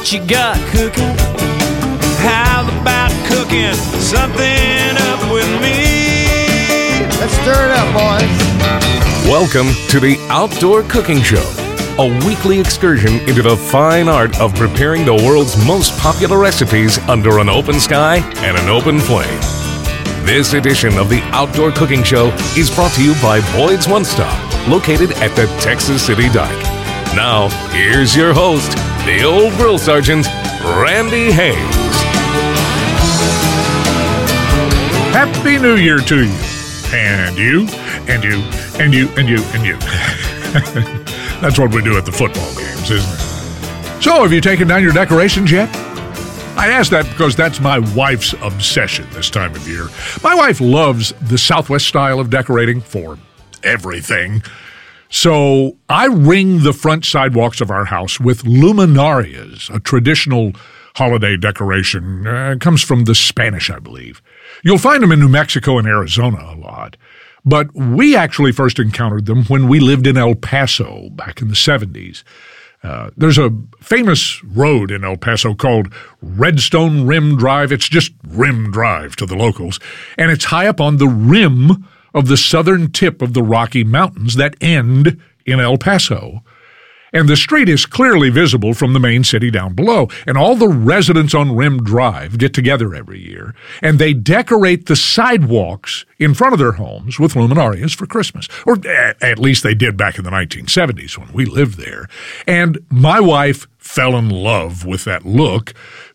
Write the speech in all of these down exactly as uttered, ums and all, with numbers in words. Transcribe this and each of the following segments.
what you got cooking? How about cooking something up with me? Let's stir it up, boys. Welcome to the Outdoor Cooking Show, a weekly excursion into the fine art of preparing the world's most popular recipes under an open sky and an open flame. This edition of the Outdoor Cooking Show is brought to you by Boyd's One Stop, located at the Texas City Dike. Now, here's your host, the old grill sergeant, Randy Hayes. Happy New Year to you, and you, and you, and you, and you, and you. That's what we do at the football games, isn't it? So, have you taken down your decorations yet? I ask that because that's my wife's obsession this time of year. My wife loves the Southwest style of decorating for everything. So I ring the front sidewalks of our house with luminarias, a traditional holiday decoration. Uh, it comes from the Spanish, I believe. You'll find them in New Mexico and Arizona a lot. But we actually first encountered them when we lived in El Paso back in the seventies. Uh, there's a famous road in El Paso called Redstone Rim Drive. It's just Rim Drive to the locals. And it's high up on the rim of the southern tip of the Rocky Mountains that end in El Paso. And the street is clearly visible from the main city down below. And all the residents on Rim Drive get together every year, and they decorate the sidewalks in front of their homes with luminarias for Christmas. Or at least they did back in the nineteen seventies when we lived there. And my wife fell in love with that look,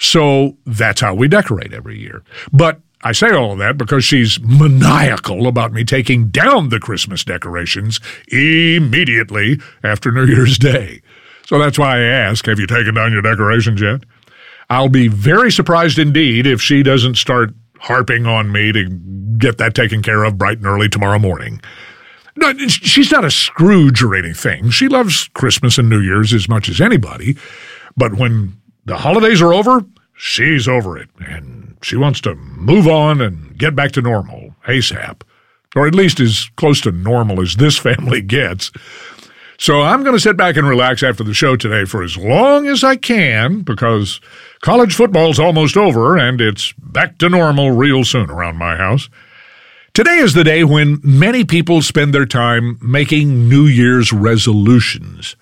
so that's how we decorate every year. But I say all of that because she's maniacal about me taking down the Christmas decorations immediately after New Year's Day. So that's why I ask, have you taken down your decorations yet? I'll be very surprised indeed if she doesn't start harping on me to get that taken care of bright and early tomorrow morning. No, she's not a Scrooge or anything. She loves Christmas and New Year's as much as anybody. But when the holidays are over, she's over it, and she wants to move on and get back to normal ASAP, or at least as close to normal as this family gets. So I'm going to sit back and relax after the show today for as long as I can, because college football's almost over, and it's back to normal real soon around my house. Today is the day when many people spend their time making New Year's resolutions.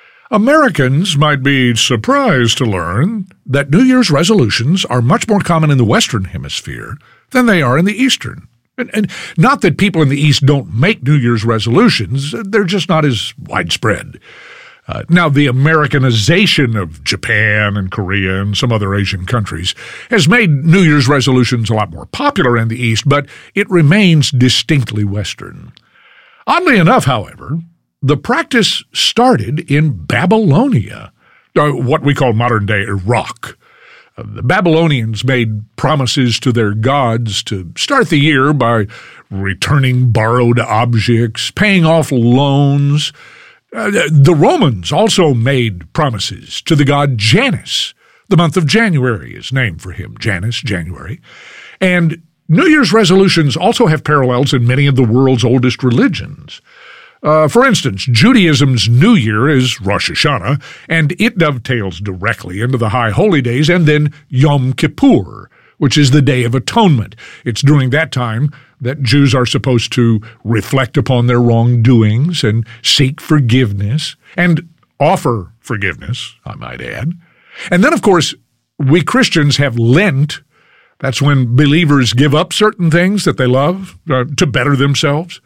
Americans might be surprised to learn that New Year's resolutions are much more common in the Western Hemisphere than they are in the Eastern. And, and not that people in the East don't make New Year's resolutions, they're just not as widespread. Uh, now, the Americanization of Japan and Korea and some other Asian countries has made New Year's resolutions a lot more popular in the East, but it remains distinctly Western. Oddly enough, however, the practice started in Babylonia, uh, what we call modern-day Iraq. Uh, the Babylonians made promises to their gods to start the year by returning borrowed objects, paying off loans. Uh, the Romans also made promises to the god Janus. The month of January is named for him, Janus, January. And New Year's resolutions also have parallels in many of the world's oldest religions. Uh, for instance, Judaism's New Year is Rosh Hashanah, and it dovetails directly into the High Holy Days, and then Yom Kippur, which is the Day of Atonement. It's during that time that Jews are supposed to reflect upon their wrongdoings and seek forgiveness, and offer forgiveness, I might add. And then, of course, we Christians have Lent. That's when believers give up certain things that they love uh, to better themselves.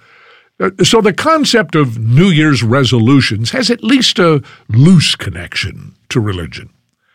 So the concept of New Year's resolutions has at least a loose connection to religion.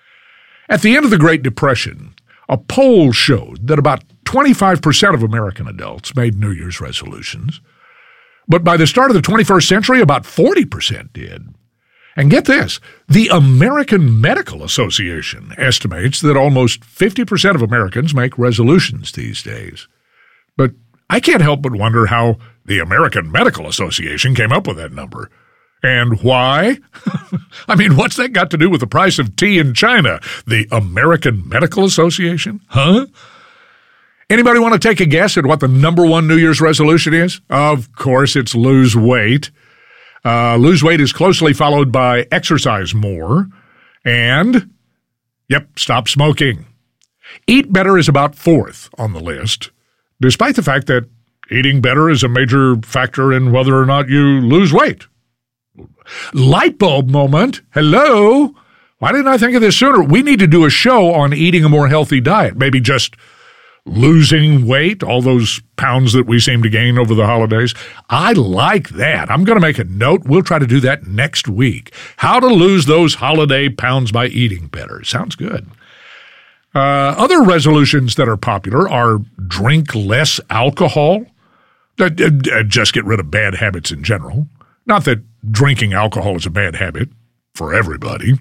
At the end of the Great Depression, a poll showed that about twenty-five percent of American adults made New Year's resolutions. But by the start of the twenty-first century, about forty percent did. And get this, the American Medical Association estimates that almost fifty percent of Americans make resolutions these days. But I can't help but wonder how the American Medical Association came up with that number. And why? I mean, what's that got to do with the price of tea in China? The American Medical Association? Huh? Anybody want to take a guess at what the number one New Year's resolution is? Of course, it's lose weight. Uh, lose weight is closely followed by exercise more and Yep, stop smoking. Eat better is about fourth on the list, despite the fact that eating better is a major factor in whether or not you lose weight. Light bulb moment. Hello? Why didn't I think of this sooner? We need to do a show on eating a more healthy diet. Maybe just losing weight, all those pounds that we seem to gain over the holidays. I like that. I'm going to make a note. We'll try to do that next week. How to lose those holiday pounds by eating better. Sounds good. Uh, other resolutions that are popular are drink less alcohol. Uh, uh, just get rid of bad habits in general. Not that drinking alcohol is a bad habit for everybody.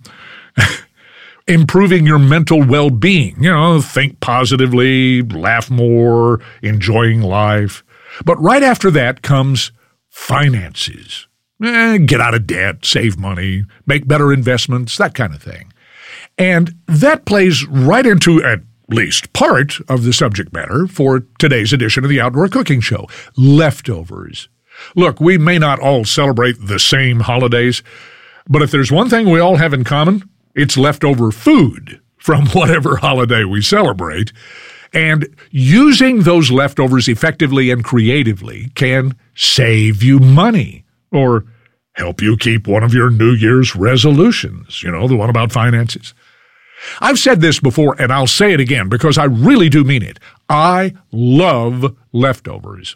Improving your mental well-being, you know, think positively, laugh more, enjoying life. But right after that comes finances. Eh, get out of debt, save money, make better investments, that kind of thing. And that plays right into at least part of the subject matter for today's edition of the Outdoor Cooking Show, leftovers. Look, we may not all celebrate the same holidays, but if there's one thing we all have in common, it's leftover food from whatever holiday we celebrate. And using those leftovers effectively and creatively can save you money or help you keep one of your New Year's resolutions, you know, the one about finances. I've said this before, and I'll say it again because I really do mean it. I love leftovers.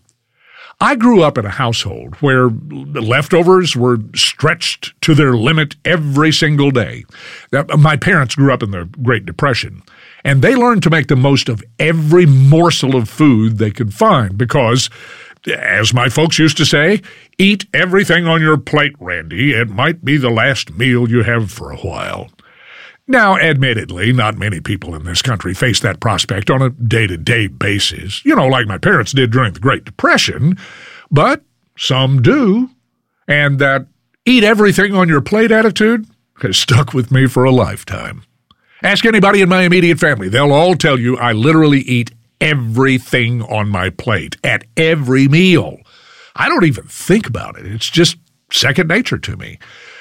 I grew up in a household where leftovers were stretched to their limit every single day. My parents grew up in the Great Depression, and they learned to make the most of every morsel of food they could find because, as my folks used to say, eat everything on your plate, Randy. It might be the last meal you have for a while. Now, admittedly, not many people in this country face that prospect on a day-to-day basis, you know, like my parents did during the Great Depression, but some do. And that eat everything on your plate attitude has stuck with me for a lifetime. Ask anybody in my immediate family. They'll all tell you I literally eat everything on my plate at every meal. I don't even think about it. It's just second nature to me.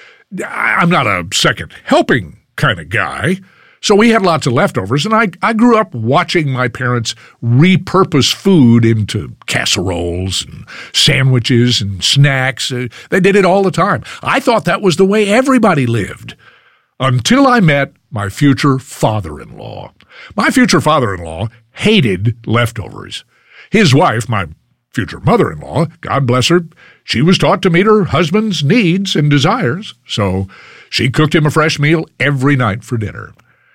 I'm not a second helping kind of guy. So we had lots of leftovers, and I, I grew up watching my parents repurpose food into casseroles and sandwiches and snacks. Uh, they did it all the time. I thought that was the way everybody lived until I met my future father-in-law. My future father-in-law hated leftovers. His wife, my future mother-in-law, God bless her, she was taught to meet her husband's needs and desires, so she cooked him a fresh meal every night for dinner.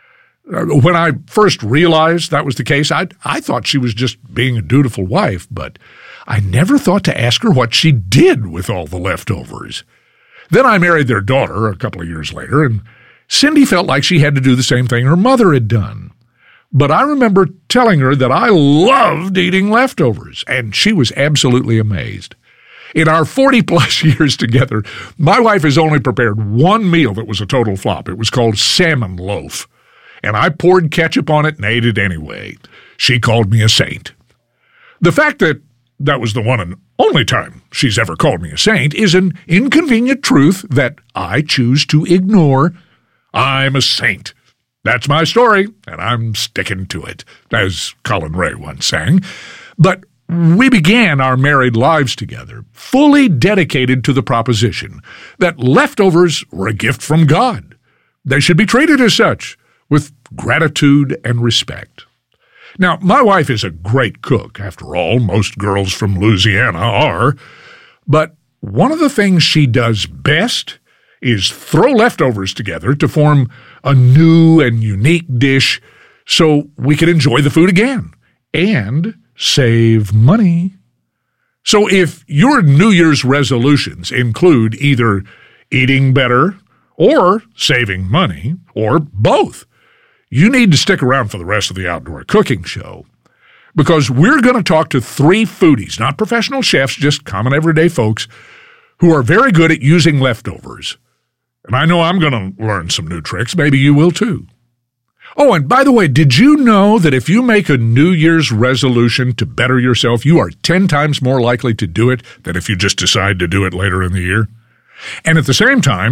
When I first realized that was the case, I, I thought she was just being a dutiful wife, but I never thought to ask her what she did with all the leftovers. Then I married their daughter a couple of years later, and Cindy felt like she had to do the same thing her mother had done. But I remember telling her that I loved eating leftovers, and she was absolutely amazed. In our forty-plus years together, my wife has only prepared one meal that was a total flop. It was called salmon loaf, and I poured ketchup on it and ate it anyway. She called me a saint. The fact that that was the one and only time she's ever called me a saint is an inconvenient truth that I choose to ignore. I'm a saint. That's my story, and I'm sticking to it, as Colin Ray once sang. But we began our married lives together, fully dedicated to the proposition that leftovers were a gift from God. They should be treated as such, with gratitude and respect. Now, my wife is a great cook. After all, most girls from Louisiana are. But one of the things she does best is throw leftovers together to form a new and unique dish so we can enjoy the food again and save money. So if your New Year's resolutions include either eating better or saving money or both, you need to stick around for the rest of the Outdoor Cooking Show, because we're going to talk to three foodies, not professional chefs, just common everyday folks who are very good at using leftovers. And I know I'm going to learn some new tricks. Maybe you will too. Oh, and by the way, did you know that if you make a New Year's resolution to better yourself, you are ten times more likely to do it than if you just decide to do it later in the year? And at the same time,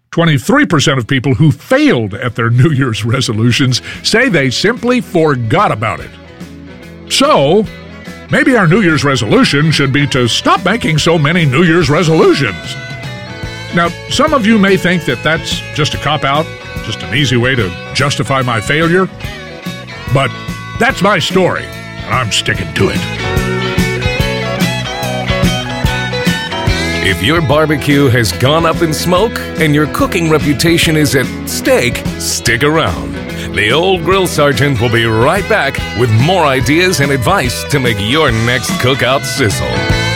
twenty-three percent of people who failed at their New Year's resolutions say they simply forgot about it. So, maybe our New Year's resolution should be to stop making so many New Year's resolutions. Now, some of you may think that that's just a cop-out, just an easy way to justify my failure. But that's my story, and I'm sticking to it. If your barbecue has gone up in smoke and your cooking reputation is at stake, stick around. The Old Grill Sergeant will be right back with more ideas and advice to make your next cookout sizzle.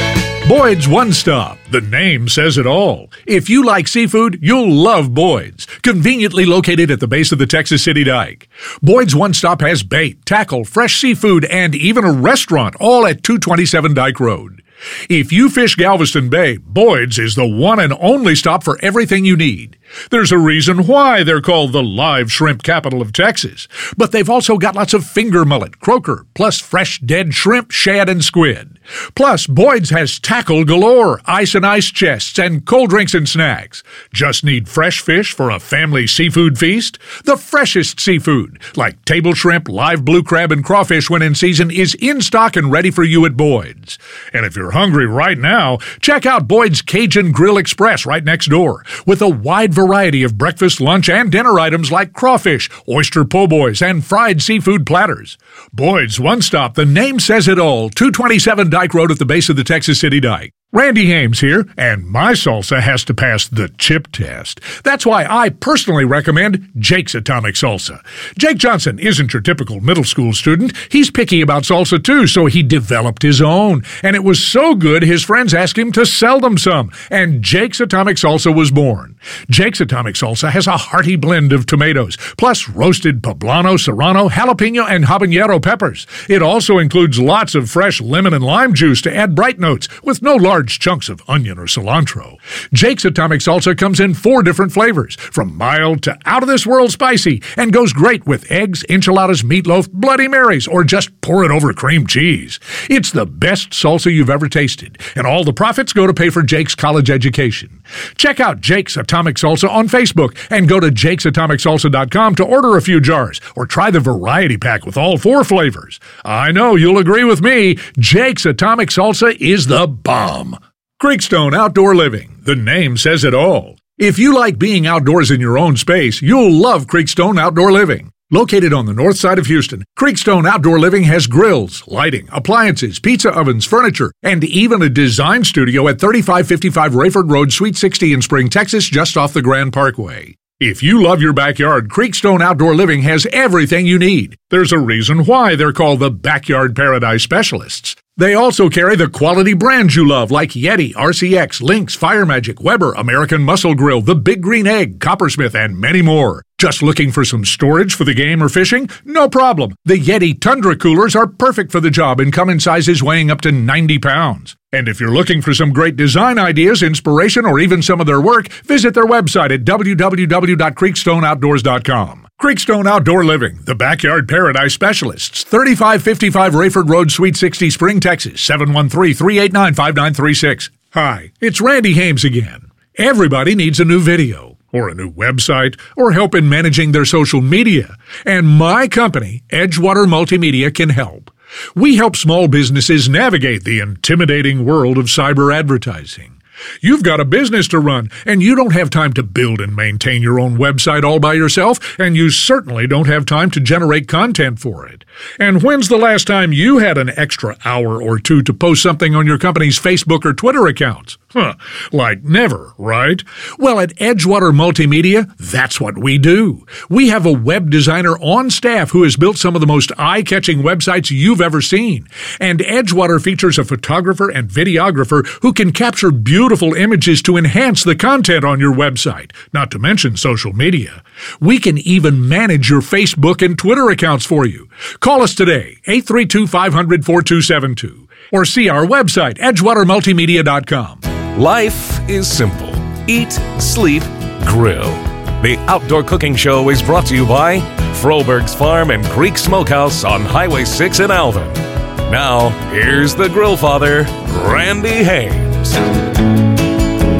Boyd's One Stop. The name says it all. If you like seafood, you'll love Boyd's. Conveniently located at the base of the Texas City Dike. Boyd's One Stop has bait, tackle, fresh seafood, and even a restaurant, all at two twenty-seven Dike Road. If you fish Galveston Bay, Boyd's is the one and only stop for everything you need. There's a reason why they're called the live shrimp capital of Texas. But they've also got lots of finger mullet, croaker, plus fresh dead shrimp, shad, and squid. Plus, Boyd's has tackle galore, ice and ice chests, and cold drinks and snacks. Just need fresh fish for a family seafood feast? The freshest seafood, like table shrimp, live blue crab, and crawfish when in season, is in stock and ready for you at Boyd's. And if you're hungry right now, check out Boyd's Cajun Grill Express right next door, with a wide variety of breakfast, lunch, and dinner items like crawfish, oyster po' boys, and fried seafood platters. Boyd's One Stop, the name says it all, two twenty-seven Dike Road at the base of the Texas City Dike. Randy Hames here, and my salsa has to pass the chip test. That's why I personally recommend Jake's Atomic Salsa. Jake Johnson isn't your typical middle school student. He's picky about salsa too, so he developed his own. And it was so good, his friends asked him to sell them some, and Jake's Atomic Salsa was born. Jake's Atomic Salsa has a hearty blend of tomatoes, plus roasted poblano, serrano, jalapeno, and habanero peppers. It also includes lots of fresh lemon and lime juice to add bright notes, with no large chunks of onion or cilantro. Jake's Atomic Salsa comes in four different flavors, from mild to out-of-this-world spicy, and goes great with eggs, enchiladas, meatloaf, Bloody Marys, or just pour it over cream cheese. It's the best salsa you've ever tasted, and all the profits go to pay for Jake's college education. Check out Jake's Atomic Salsa on Facebook and go to jakes atomic salsa dot com to order a few jars or try the variety pack with all four flavors. I know you'll agree with me, Jake's Atomic Salsa is the bomb. Creekstone Outdoor Living. The name says it all. If you like being outdoors in your own space, you'll love Creekstone Outdoor Living. Located on the north side of Houston, Creekstone Outdoor Living has grills, lighting, appliances, pizza ovens, furniture, and even a design studio at thirty-five fifty-five Rayford Road, Suite sixty in Spring, Texas, just off the Grand Parkway. If you love your backyard, Creekstone Outdoor Living has everything you need. There's a reason why they're called the Backyard Paradise Specialists. They also carry the quality brands you love like Yeti, R C X, Lynx, Fire Magic, Weber, American Muscle Grill, The Big Green Egg, Coppersmith, and many more. Just looking for some storage for the game or fishing? No problem. The Yeti Tundra coolers are perfect for the job and come in sizes weighing up to ninety pounds. And if you're looking for some great design ideas, inspiration, or even some of their work, visit their website at w w w dot creekstone outdoors dot com. Creekstone Outdoor Living, the Backyard Paradise Specialists, thirty-five fifty-five Rayford Road, Suite sixty, Spring, Texas, seven one three, three eight nine, five nine three six. Hi, it's Randy Hames again. Everybody needs a new video, or a new website, or help in managing their social media. And my company, Edgewater Multimedia, can help. We help small businesses navigate the intimidating world of cyber advertising. You've got a business to run, and you don't have time to build and maintain your own website all by yourself, and you certainly don't have time to generate content for it. And when's the last time you had an extra hour or two to post something on your company's Facebook or Twitter accounts? Huh, like never, right? Well, at Edgewater Multimedia, that's what we do. We have a web designer on staff who has built some of the most eye-catching websites you've ever seen. And Edgewater features a photographer and videographer who can capture beautiful images to enhance the content on your website, not to mention social media. We can even manage your Facebook and Twitter accounts for you. Call us today, eight three two, five hundred, four two seven two, or see our website, edgewater multimedia dot com. Life is simple. Eat, sleep, grill. The Outdoor Cooking Show is brought to you by Froberg's Farm and Creek Smokehouse on Highway six in Alvin. Now, here's the grill father, Randy Hames.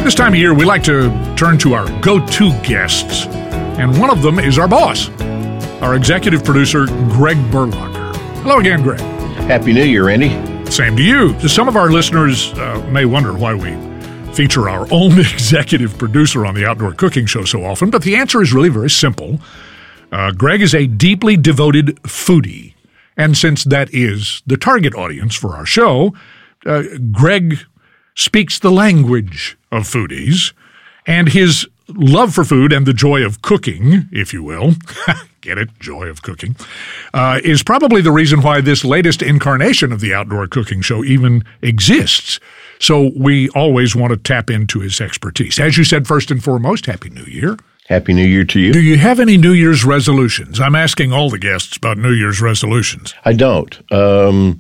This time of year, we like to turn to our go-to guests, and one of them is our boss, our executive producer, Greg Berlacher. Hello again, Greg. Happy New Year, Randy. Same to you. Some of our listeners uh, may wonder why we feature our own executive producer on the Outdoor Cooking Show so often, but the answer is really very simple. Uh, Greg is a deeply devoted foodie, and since that is the target audience for our show, uh, Greg speaks the language of foodies, and his love for food and the joy of cooking, if you will, get it, joy of cooking, uh, is probably the reason why this latest incarnation of the Outdoor Cooking Show even exists. So we always want to tap into his expertise. As you said, first and foremost, Happy New Year. Happy New Year to you. Do you have any New Year's resolutions? I'm asking all the guests about New Year's resolutions. I don't. Um,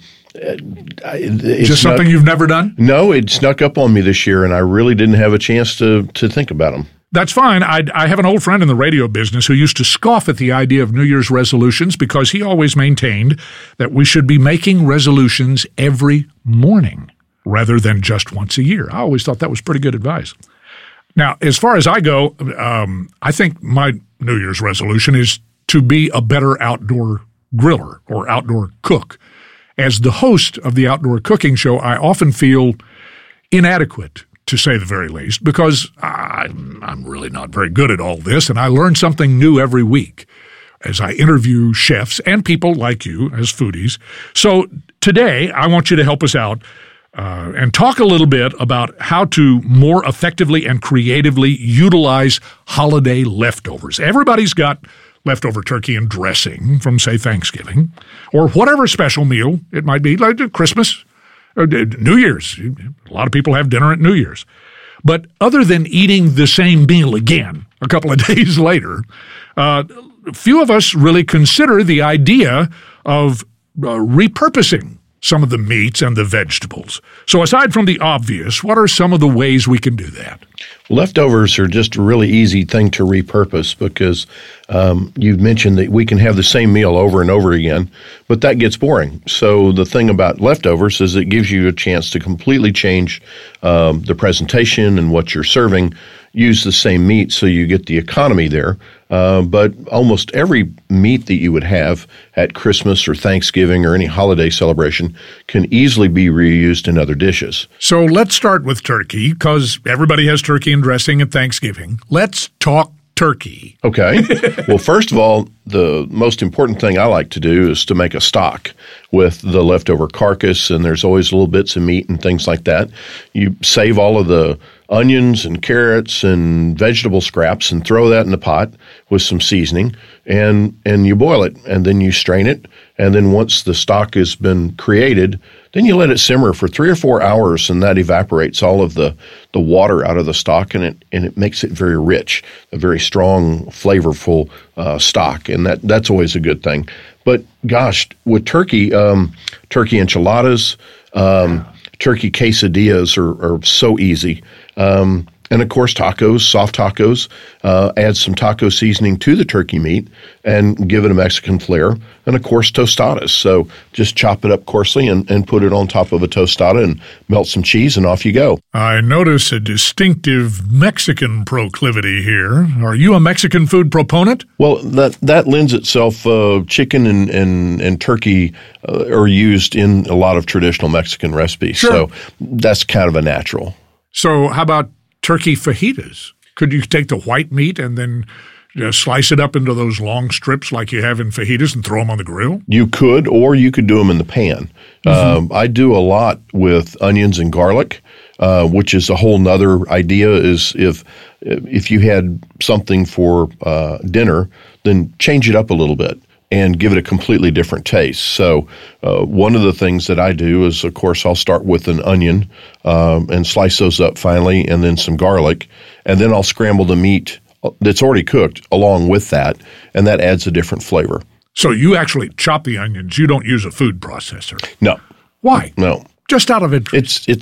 it's Just something not, you've never done? No, it snuck up on me this year, and I really didn't have a chance to, to think about them. That's fine. I, I have an old friend in the radio business who used to scoff at the idea of New Year's resolutions because he always maintained that we should be making resolutions every morning rather than just once a year. I always thought that was pretty good advice. Now, as far as I go, um, I think my New Year's resolution is to be a better outdoor griller or outdoor cook. As the host of the Outdoor Cooking Show, I often feel inadequate, to say the very least, because I'm, I'm really not very good at all this, and I learn something new every week as I interview chefs and people like you as foodies. So today, I want you to help us out uh, and talk a little bit about how to more effectively and creatively utilize holiday leftovers. Everybody's got leftover turkey and dressing from, say, Thanksgiving, or whatever special meal it might be, like Christmas, or New Year's. A lot of people have dinner at New Year's. But other than eating the same meal again a couple of days later, uh, few of us really consider the idea of uh, repurposing some of the meats and the vegetables. So aside from the obvious, what are some of the ways we can do that? Leftovers are just a really easy thing to repurpose because um, you mentioned that we can have the same meal over and over again, but that gets boring. So the thing about leftovers is it gives you a chance to completely change um, the presentation and what you're serving, use the same meat so you get the economy there. Uh, but almost every meat that you would have at Christmas or Thanksgiving or any holiday celebration can easily be reused in other dishes. So let's start with turkey, because everybody has turkey and dressing at Thanksgiving. Let's talk turkey. Okay. Well, first of all, the most important thing I like to do is to make a stock with the leftover carcass, and there's always little bits of meat and things like that. You save all of the onions and carrots and vegetable scraps and throw that in the pot with some seasoning, and and you boil it, and then you strain it, and then once the stock has been created, then you let it simmer for three or four hours, and that evaporates all of the, the water out of the stock, and it and it makes it very rich, a very strong, flavorful uh, stock, and that that's always a good thing. But gosh, with turkey, um, turkey enchiladas, um, turkey quesadillas are, are so easy. Um, and of course, tacos, soft tacos, uh, add some taco seasoning to the turkey meat and give it a Mexican flair. And of course, tostadas. So just chop it up coarsely and, and put it on top of a tostada and melt some cheese and off you go. I notice a distinctive Mexican proclivity here. Are you a Mexican food proponent? Well, that that lends itself. Uh, chicken and, and, and turkey uh, are used in a lot of traditional Mexican recipes. Sure. So that's kind of a natural. So how about turkey fajitas? Could you take the white meat and then uh, slice it up into those long strips like you have in fajitas and throw them on the grill? You could, or you could do them in the pan. Mm-hmm. Um, I do a lot with onions and garlic, uh, which is a whole nother idea. Is if if you had something for uh, dinner, then change it up a little bit and give it a completely different taste. So uh, one of the things that I do is, of course, I'll start with an onion um, and slice those up finely, and then some garlic, and then I'll scramble the meat that's already cooked along with that, and that adds a different flavor. So you actually chop the onions. You don't use a food processor. No. Why? No. Just out of interest. It's it's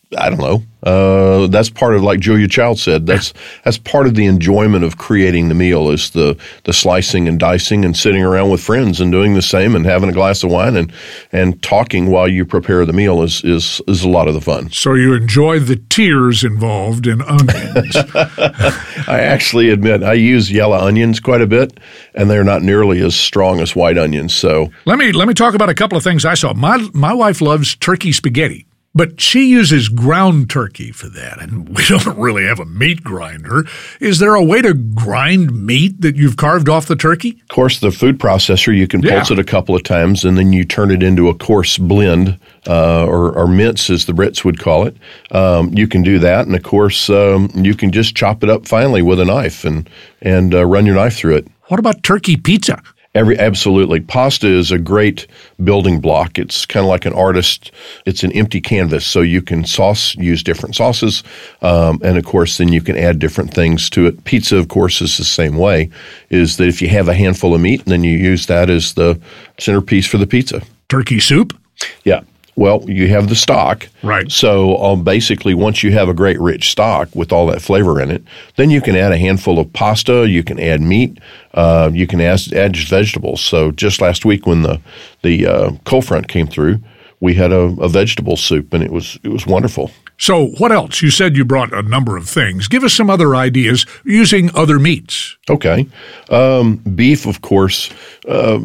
I don't know. Uh, that's part of, like Julia Child said, that's that's part of the enjoyment of creating the meal is the the slicing and dicing and sitting around with friends and doing the same and having a glass of wine and and talking while you prepare the meal is is is a lot of the fun. So you enjoy the tears involved in onions. I actually admit I use yellow onions quite a bit, and they're not nearly as strong as white onions. So let me let me talk about a couple of things I saw. My my wife loves turkey spaghetti. But she uses ground turkey for that, and we don't really have a meat grinder. Is there a way to grind meat that you've carved off the turkey? Of course, the food processor, you can Yeah. pulse it a couple of times, and then you turn it into a coarse blend, uh, or, or mince, as the Brits would call it. Um, you can do that, and of course, um, you can just chop it up finely with a knife and, and uh, run your knife through it. What about turkey pizza? Every absolutely. Pasta is a great building block. It's kind of like an artist. It's an empty canvas, so you can sauce, use different sauces, um, and of course, then you can add different things to it. Pizza, of course, is the same way. Is that if you have a handful of meat, then you use that as the centerpiece for the pizza. Turkey soup? Yeah. Well, you have the stock. Right. So um, basically, once you have a great rich stock with all that flavor in it, then you can add a handful of pasta, you can add meat, uh, you can add, add just vegetables. So just last week when the, the uh, cold front came through, we had a, a vegetable soup, and it was it was wonderful. So what else? You said you brought a number of things. Give us some other ideas using other meats. Okay. Um, beef, of course. Uh,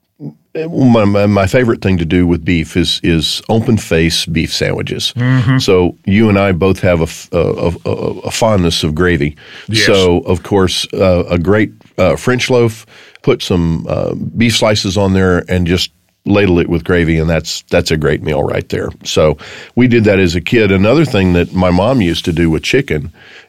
My, my, my favorite thing to do with beef is is open face beef sandwiches. Mm-hmm. So you and I both have a, a, a, a fondness of gravy. Yes. So of course, uh, a great uh, French loaf. Put some uh, beef slices on there and just ladle it with gravy, and that's that's a great meal right there. So we did that as a kid. Another thing that my mom used to do with chicken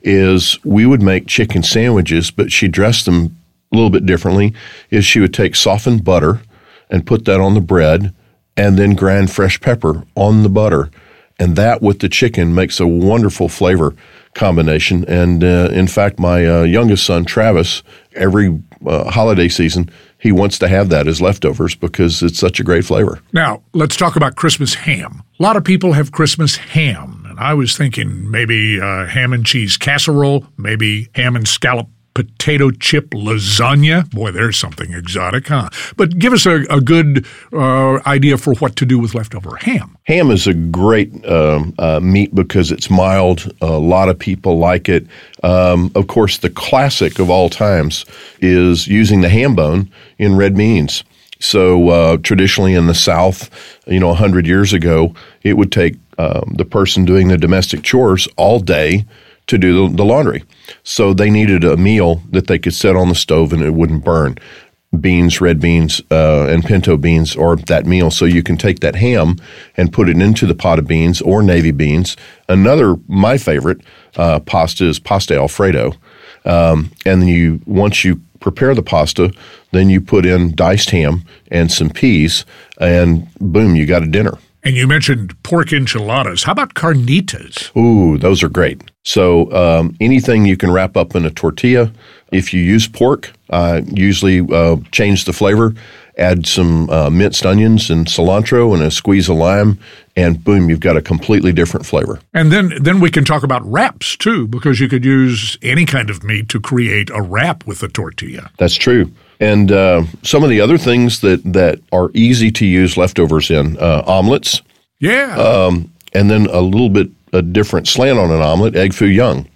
is we would make chicken sandwiches, but she dressed them a little bit differently. Is she would take softened butter and put that on the bread, and then grind fresh pepper on the butter. And that with the chicken makes a wonderful flavor combination. And uh, in fact, my uh, youngest son, Travis, every uh, holiday season, he wants to have that as leftovers because it's such a great flavor. Now, let's talk about Christmas ham. A lot of people have Christmas ham, and I was thinking maybe uh, ham and cheese casserole, maybe ham and scallop potato chip lasagna. Boy, there's something exotic, huh? But give us a, a good uh, idea for what to do with leftover ham. Ham is a great um, uh, meat because it's mild. A lot of people like it. Um, of course, the classic of all times is using the ham bone in red beans. So uh, traditionally in the South, you know, one hundred years ago, it would take um, the person doing the domestic chores all day to do the, the laundry. So they needed a meal that they could set on the stove and it wouldn't burn. Beans, red beans, uh, and pinto beans, or that meal. So you can take that ham and put it into the pot of beans or navy beans. Another, my favorite, uh, pasta is pasta Alfredo. Um, and then you, once you prepare the pasta, then you put in diced ham and some peas, and boom, you got a dinner. And you mentioned pork enchiladas. How about carnitas? Ooh, those are great. So um, anything you can wrap up in a tortilla. If you use pork, uh, usually uh, change the flavor, add some uh, minced onions and cilantro and a squeeze of lime, and boom, you've got a completely different flavor. And then, then we can talk about wraps, too, because you could use any kind of meat to create a wrap with a tortilla. That's true. And uh, some of the other things that, that are easy to use leftovers in, uh, omelets. Yeah. Um, and then a little bit a different slant on an omelet, egg foo young.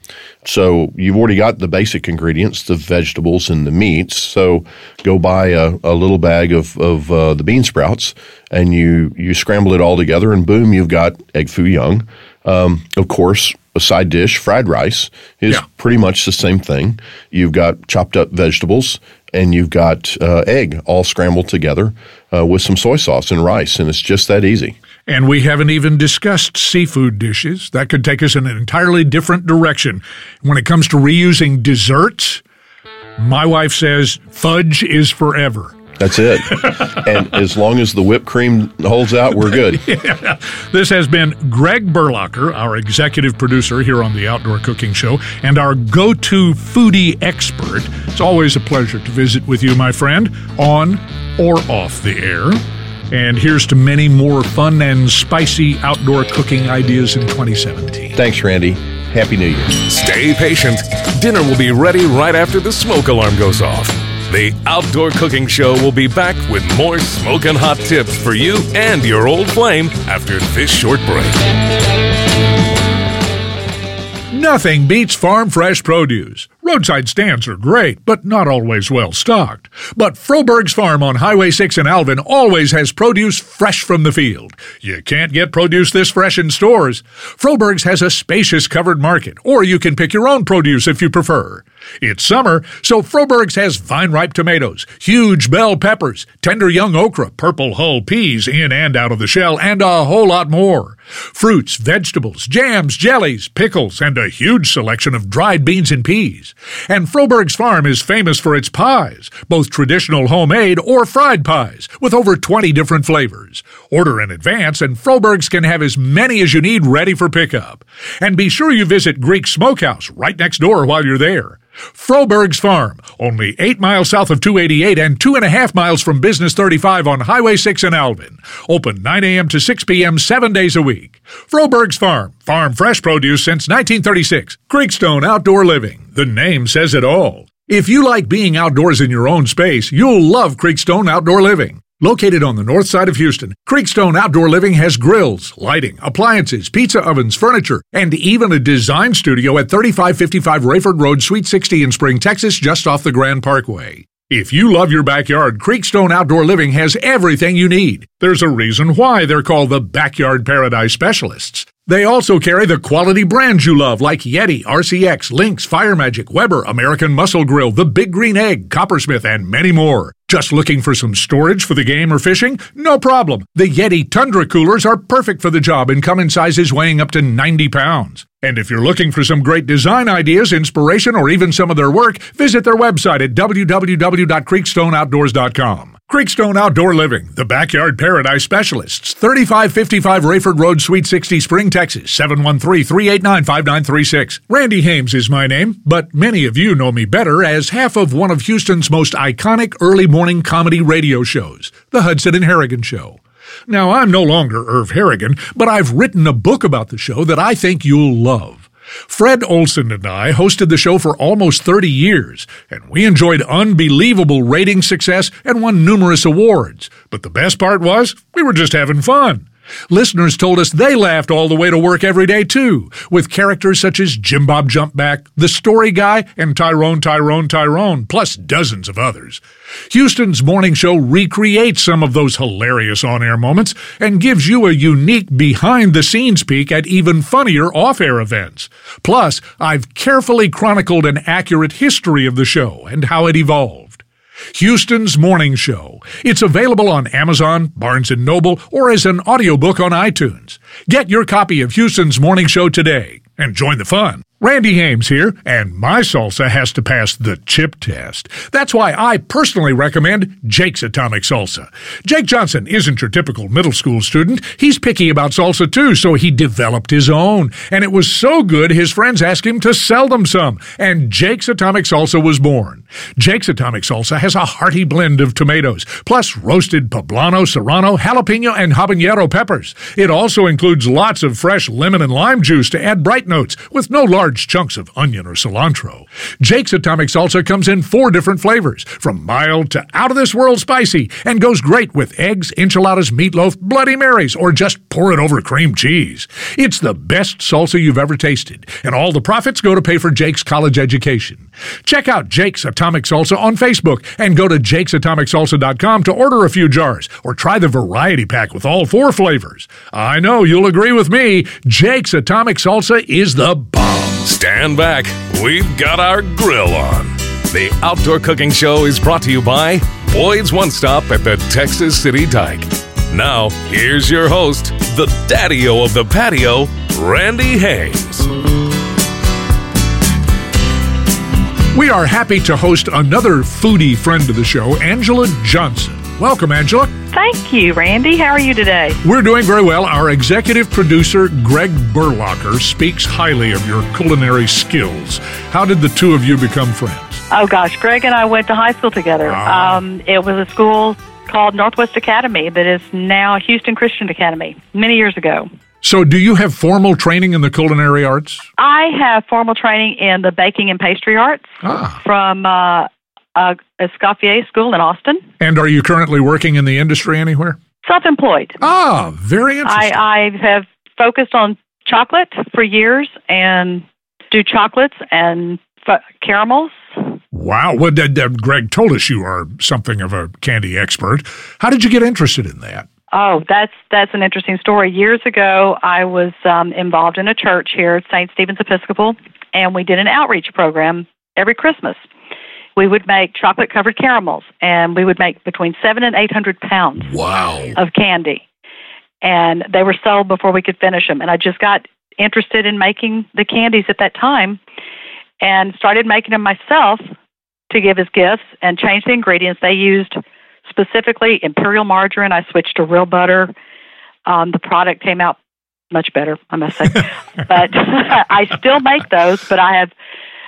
So you've already got the basic ingredients, the vegetables and the meats. So go buy a, a little bag of, of uh, the bean sprouts, and you, you scramble it all together, and boom, you've got egg foo young. Um, of course, a side dish, fried rice, is yeah. pretty much the same thing. You've got chopped up vegetables, and you've got uh, egg all scrambled together uh, with some soy sauce and rice, and it's just that easy. And we haven't even discussed seafood dishes. That could take us in an entirely different direction. When it comes to reusing desserts, my wife says fudge is forever. That's it. And as long as the whipped cream holds out, we're good. Yeah. This has been Greg Berlacher, our executive producer here on the Outdoor Cooking Show, and our go-to foodie expert. It's always a pleasure to visit with you, my friend, on or off the air. And here's to many more fun and spicy outdoor cooking ideas in twenty seventeen. Thanks, Randy. Happy New Year. Stay patient. Dinner will be ready right after the smoke alarm goes off. The Outdoor Cooking Show will be back with more smoking hot tips for you and your old flame after this short break. Nothing beats farm fresh produce. Roadside stands are great, but not always well stocked. But Froberg's Farm on Highway six in Alvin always has produce fresh from the field. You can't get produce this fresh in stores. Froberg's has a spacious covered market, or you can pick your own produce if you prefer. It's summer, so Froberg's has vine-ripe tomatoes, huge bell peppers, tender young okra, purple hull peas in and out of the shell, and a whole lot more. Fruits, vegetables, jams, jellies, pickles, and a huge selection of dried beans and peas. And Froberg's Farm is famous for its pies, both traditional homemade or fried pies, with over twenty different flavors. Order in advance, and Froberg's can have as many as you need ready for pickup. And be sure you visit Greek Smokehouse right next door while you're there. Froberg's Farm, only eight miles south of two eighty-eight and two and a half miles from Business thirty-five on Highway six in Alvin. Open nine a.m. to six p.m. seven days a week. Froberg's Farm, farm fresh produce since nineteen thirty-six. Creekstone Outdoor Living, the name says it all. If you like being outdoors in your own space, you'll love Creekstone Outdoor Living. Located on the north side of Houston, Creekstone Outdoor Living has grills, lighting, appliances, pizza ovens, furniture, and even a design studio at thirty-five fifty-five Rayford Road, Suite sixty in Spring, Texas, just off the Grand Parkway. If you love your backyard, Creekstone Outdoor Living has everything you need. There's a reason why they're called the Backyard Paradise Specialists. They also carry the quality brands you love like Yeti, R C X, Lynx, Fire Magic, Weber, American Muscle Grill, The Big Green Egg, Coppersmith, and many more. Just looking for some storage for the game or fishing? No problem. The Yeti Tundra coolers are perfect for the job and come in sizes weighing up to ninety pounds. And if you're looking for some great design ideas, inspiration, or even some of their work, visit their website at w w w dot creekstone outdoors dot com. Creekstone Outdoor Living, the Backyard Paradise Specialists, thirty-five fifty-five Rayford Road, Suite sixty, Spring, Texas, seven one three, three eight nine, five nine three six. Randy Hames is my name, but many of you know me better as half of one of Houston's most iconic early morning comedy radio shows, The Hudson and Harrigan Show. Now, I'm no longer Irv Harrigan, but I've written a book about the show that I think you'll love. Fred Olson and I hosted the show for almost thirty years, and we enjoyed unbelievable rating success and won numerous awards. But the best part was, we were just having fun. Listeners told us they laughed all the way to work every day, too, with characters such as Jim Bob Jumpback, The Story Guy, and Tyrone, Tyrone, Tyrone, plus dozens of others. Houston's morning show recreates some of those hilarious on-air moments and gives you a unique behind-the-scenes peek at even funnier off-air events. Plus, I've carefully chronicled an accurate history of the show and how it evolved. Houston's Morning Show. It's available on Amazon, Barnes and Noble, or as an audiobook on iTunes. Get your copy of Houston's Morning Show today and join the fun. Randy Hames here, and my salsa has to pass the chip test. That's why I personally recommend Jake's Atomic Salsa. Jake Johnson isn't your typical middle school student. He's picky about salsa too, so he developed his own. And it was so good, his friends asked him to sell them some, and Jake's Atomic Salsa was born. Jake's Atomic Salsa has a hearty blend of tomatoes, plus roasted poblano, serrano, jalapeno, and habanero peppers. It also includes lots of fresh lemon and lime juice to add bright notes, with no large chunks of onion or cilantro. Jake's Atomic Salsa comes in four different flavors, from mild to out-of-this-world spicy, and goes great with eggs, enchiladas, meatloaf, Bloody Marys, or just pour it over cream cheese. It's the best salsa you've ever tasted, and all the profits go to pay for Jake's college education. Check out Jake's Atomic Salsa on Facebook and go to jakes atomic salsa dot com to order a few jars or try the variety pack with all four flavors. I know you'll agree with me, Jake's Atomic Salsa is the bomb. Stand back. We've got our grill on. The Outdoor Cooking Show is brought to you by Boyd's One Stop at the Texas City Dike. Now, here's your host, the daddy-o of the patio, Randy Hames. We are happy to host another foodie friend of the show, Angela Johnson. Welcome, Angela. Thank you, Randy. How are you today? We're doing very well. Our executive producer, Greg Burlocker, speaks highly of your culinary skills. How did the two of you become friends? Oh, gosh. Greg and I went to high school together. Ah. Um, it was a school called Northwest Academy that is now Houston Christian Academy many years ago. So do you have formal training in the culinary arts? I have formal training in the baking and pastry arts Ah. from uh, uh, Escoffier School in Austin. And are you currently working in the industry anywhere? Self-employed. Ah, very interesting. I, I have focused on chocolate for years and do chocolates and f- caramels. Wow. Well, d- d- Greg told us you are something of a candy expert. How did you get interested in that? Oh, that's that's an interesting story. Years ago, I was um, involved in a church here at Saint Stephen's Episcopal, and we did an outreach program every Christmas. We would make chocolate-covered caramels, and we would make between seven and eight hundred pounds Wow. of candy, and they were sold before we could finish them. And I just got interested in making the candies at that time, and started making them myself to give as gifts, and changed the ingredients. They used specifically imperial margarine. I switched to real butter. Um, the product came out much better, I must say. But I still make those, but I have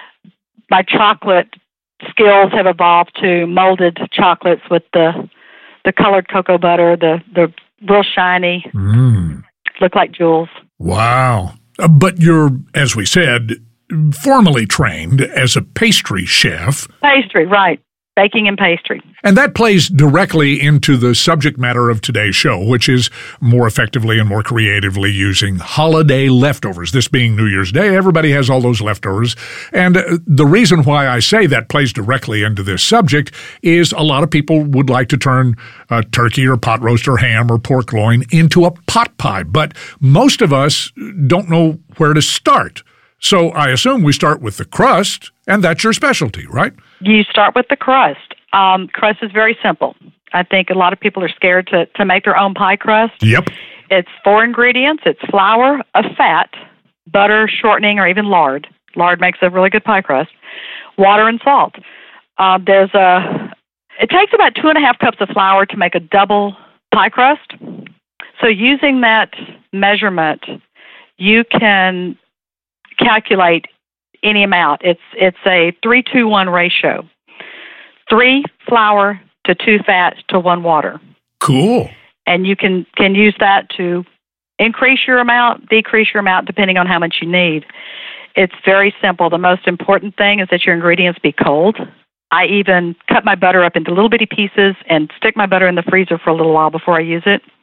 my chocolate skills have evolved to molded chocolates with the the colored cocoa butter, the the real shiny, Mm. look like jewels. Wow. Uh, but you're, as we said, formally trained as a pastry chef. Pastry, right. Baking and pastry. And that plays directly into the subject matter of today's show, which is more effectively and more creatively using holiday leftovers. This being New Year's Day, everybody has all those leftovers. And uh, the reason why I say that plays directly into this subject is a lot of people would like to turn uh, turkey or pot roast or ham or pork loin into a pot pie. But most of us don't know where to start. So I assume we start with the crust, and that's your specialty, right? You start with the crust. Um, crust is very simple. I think a lot of people are scared to, to make their own pie crust. Yep. It's four ingredients. It's flour, a fat, butter, shortening, or even lard. Lard makes a really good pie crust. Water and salt. Uh, there's a. It takes about two and a half cups of flour to make a double pie crust. So using that measurement, you can calculate any amount. It's it's a three two one ratio. Three flour to two fat to one water. Cool. And you can, can use that to increase your amount, decrease your amount, depending on how much you need. It's very simple. The most important thing is that your ingredients be cold. I even cut my butter up into little bitty pieces and stick my butter in the freezer for a little while before I use it.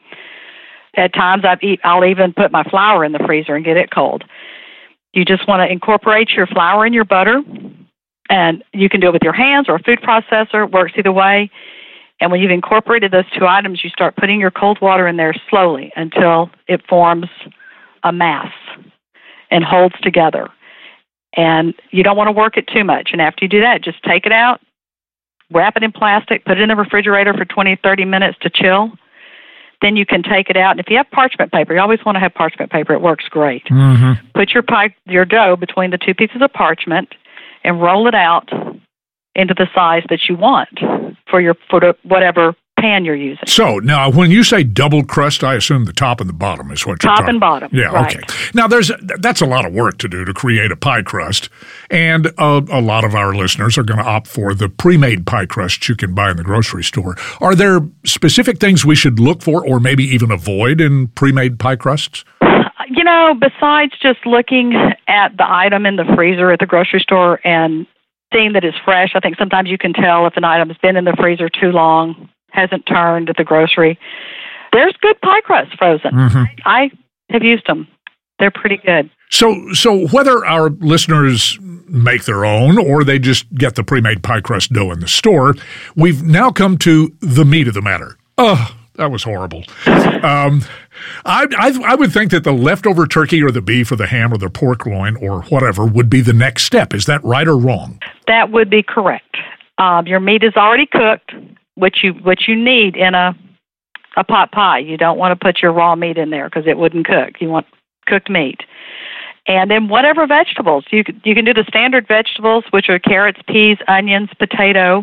At times, I've eat, I'll even put my flour in the freezer and get it cold. You just want to incorporate your flour in your butter, and you can do it with your hands or a food processor. It works either way. And when you've incorporated those two items, you start putting your cold water in there slowly until it forms a mass and holds together. And you don't want to work it too much. And after you do that, just take it out, wrap it in plastic, put it in the refrigerator for twenty, thirty minutes to chill. Then you can take it out. And if you have parchment paper, you always want to have parchment paper. It works great. Mm-hmm. Put your pie, your dough between the two pieces of parchment and roll it out into the size that you want for your for the, whatever pan you're using. So now, when you say double crust, I assume the top and the bottom is what you're Top talking and bottom, Yeah, right. okay. Now, there's that's a lot of work to do to create a pie crust, and a, a lot of our listeners are going to opt for the pre-made pie crust you can buy in the grocery store. Are there specific things we should look for or maybe even avoid in pre-made pie crusts? You know, besides just looking at the item in the freezer at the grocery store and seeing that it's fresh, I think sometimes you can tell if an item has been in the freezer too long, hasn't turned at the grocery. There's good pie crust frozen. Mm-hmm. I have used them. They're pretty good. So, so whether our listeners make their own or they just get the pre-made pie crust dough in the store, we've now come to the meat of the matter. Oh, that was horrible. Um, I, I, I would think that the leftover turkey or the beef or the ham or the pork loin or whatever would be the next step. Is that right or wrong? That would be correct. Um, your meat is already cooked, which you which you need in a a pot pie. You don't want to put your raw meat in there because it wouldn't cook. You want cooked meat. And then whatever vegetables. You, you can do the standard vegetables, which are carrots, peas, onions, potato,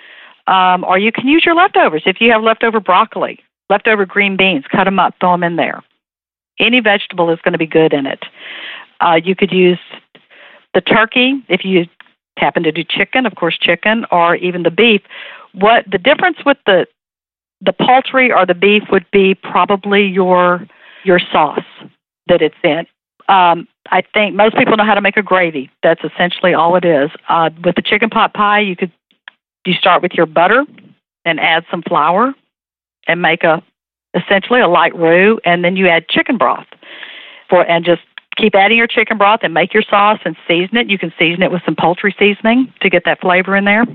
um, or you can use your leftovers. If you have leftover broccoli, leftover green beans, cut them up, throw them in there. Any vegetable is going to be good in it. Uh, you could use the turkey if you happen to do chicken, of course chicken, or even the beef. What the difference with the the poultry or the beef would be probably your your sauce that it's in. Um, I think most people know how to make a gravy. That's essentially all it is. Uh, with the chicken pot pie, you could you start with your butter and add some flour and make a essentially a light roux, and then you add chicken broth for and just keep adding your chicken broth and make your sauce and season it. You can season it with some poultry seasoning to get that flavor in there.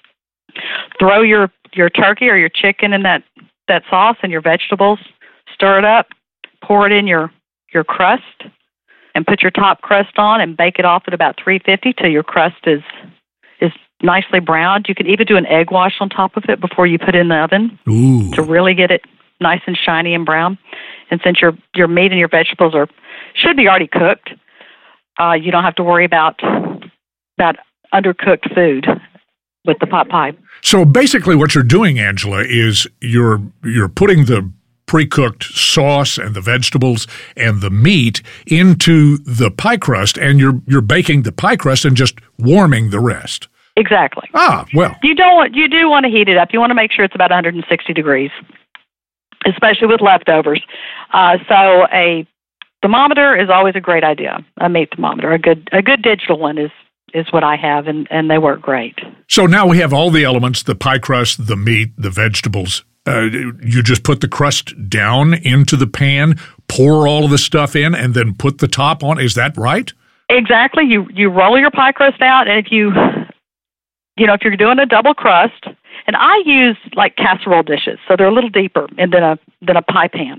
Throw your, your turkey or your chicken in that, that sauce and your vegetables. Stir it up. Pour it in your, your crust and put your top crust on and bake it off at about three fifty till your crust is is nicely browned. You can even do an egg wash on top of it before you put it in the oven Ooh. to really get it nice and shiny and brown. And since your your meat and your vegetables are should be already cooked, uh, you don't have to worry about about undercooked food with the pot pie. So basically what you're doing, Angela, is you're you're putting the pre-cooked sauce and the vegetables and the meat into the pie crust, and you're you're baking the pie crust and just warming the rest. Exactly. Ah, well. You don't want you do want to heat it up. You want to make sure it's about one hundred sixty degrees, especially with leftovers. Uh, so a thermometer is always a great idea. A meat thermometer, a good a good digital one is is what I have, and, and they work great. So now we have all the elements: the pie crust, the meat, the vegetables. Uh, you just put the crust down into the pan, pour all of the stuff in, and then put the top on. Is that right? Exactly. You you roll your pie crust out, and if you you know if you're doing a double crust, and I use like casserole dishes, so they're a little deeper than a than a pie pan.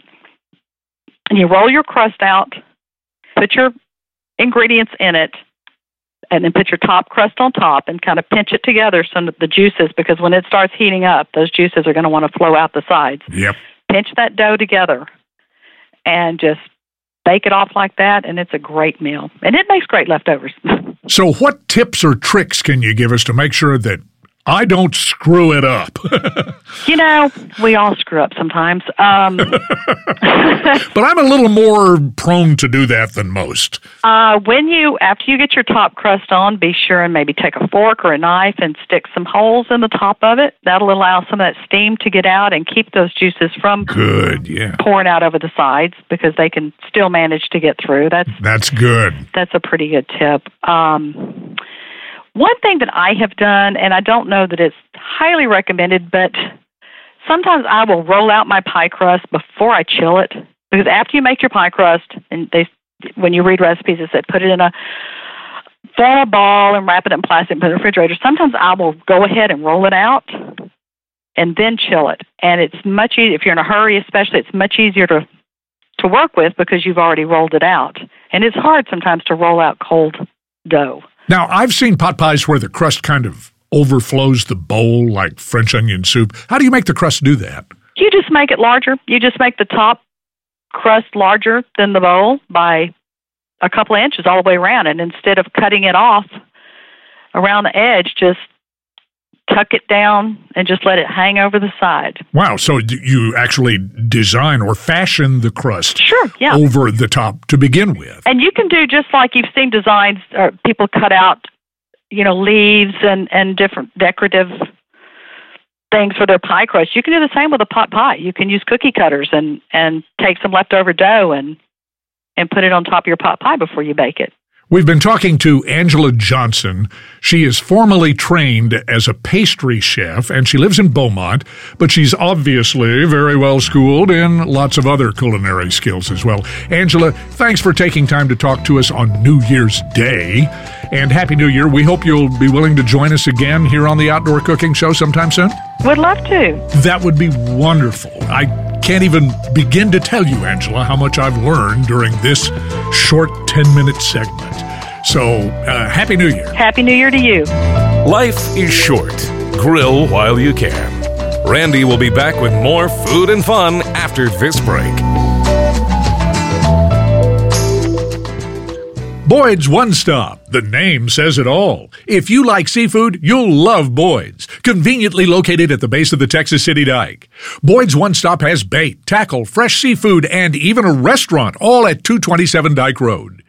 And you roll your crust out, put your ingredients in it, and then put your top crust on top and kind of pinch it together so that the juices, because when it starts heating up, those juices are going to want to flow out the sides. Yep. Pinch that dough together and just bake it off like that, and it's a great meal. And it makes great leftovers. So what tips or tricks can you give us to make sure that I don't screw it up? You know, we all screw up sometimes. Um, but I'm a little more prone to do that than most. Uh, when you, after you get your top crust on, be sure and maybe take a fork or a knife and stick some holes in the top of it. That'll allow some of that steam to get out and keep those juices from good, yeah. pouring out over the sides, because they can still manage to get through. That's That's good. That's a pretty good tip. Um, One thing that I have done, and I don't know that it's highly recommended, but sometimes I will roll out my pie crust before I chill it, because after you make your pie crust, and they, when you read recipes, it said put it in a form a ball and wrap it in plastic and put it in the refrigerator. Sometimes I will go ahead and roll it out and then chill it, and it's much easier if you're in a hurry, especially. It's much easier to to work with because you've already rolled it out, and it's hard sometimes to roll out cold dough. Now, I've seen pot pies where the crust kind of overflows the bowl like French onion soup. How do you make the crust do that? You just make it larger. You just make the top crust larger than the bowl by a couple of inches all the way around. And instead of cutting it off around the edge, just tuck it down and just let it hang over the side. Wow. So you actually design or fashion the crust sure, yeah. over the top to begin with. And you can do just like you've seen designs, or people cut out, you know, leaves and, and different decorative things for their pie crust. You can do the same with a pot pie. You can use cookie cutters and, and take some leftover dough and, and put it on top of your pot pie before you bake it. We've been talking to Angela Johnson. She is formally trained as a pastry chef, and she lives in Beaumont, but she's obviously very well schooled in lots of other culinary skills as well. Angela, thanks for taking time to talk to us on New Year's Day, and Happy New Year. We hope you'll be willing to join us again here on the Outdoor Cooking Show sometime soon. Would love to. That would be wonderful. I can't even begin to tell you, Angela, how much I've learned during this short ten-minute segment. So, uh, Happy New Year. Happy New Year to you. Life is short. Grill while you can. Randy will be back with more food and fun after this break. Boyd's One Stop. The name says it all. If you like seafood, you'll love Boyd's. Conveniently located at the base of the Texas City Dike. Boyd's One Stop has bait, tackle, fresh seafood, and even a restaurant, all at two twenty-seven Dike Road.